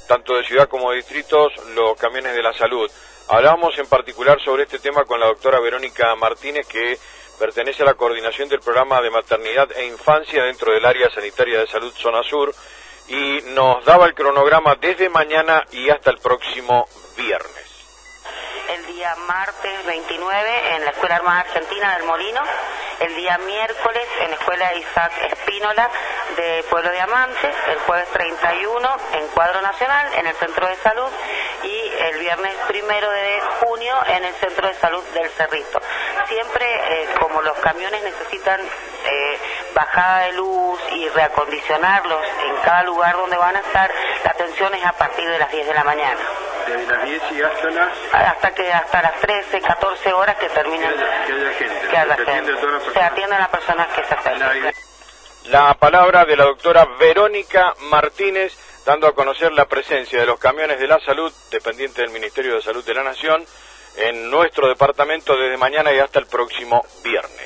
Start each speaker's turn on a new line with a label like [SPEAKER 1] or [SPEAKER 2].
[SPEAKER 1] tanto de ciudad como de distritos, los camiones de la salud. Hablamos en particular sobre este tema con la doctora Verónica Martínez, que pertenece a la coordinación del programa de maternidad e infancia dentro del área sanitaria de salud Zona Sur, y nos daba el cronograma desde mañana y hasta el próximo viernes.
[SPEAKER 2] El día martes 29 en la Escuela Armada Argentina del Molino, el día miércoles en la Escuela Isaac Espínola de Pueblo Diamante, el jueves 31 en Cuadro Nacional en el Centro de Salud y el viernes 1 de junio en el Centro de Salud del Cerrito. Siempre como los camiones necesitan bajada de luz y reacondicionarlos en cada lugar donde van a estar, la atención es a partir de las 10 de la mañana.
[SPEAKER 3] ¿Desde las 10 y hasta las...?
[SPEAKER 2] Hasta las 13, 14 horas que terminen.
[SPEAKER 3] Que haya gente.
[SPEAKER 2] Que haya gente. Se atienden a las personas que se acercan.
[SPEAKER 1] La palabra de la doctora Verónica Martínez, dando a conocer la presencia de los camiones de la salud, dependiente del Ministerio de Salud de la Nación, en nuestro departamento desde mañana y hasta el próximo viernes.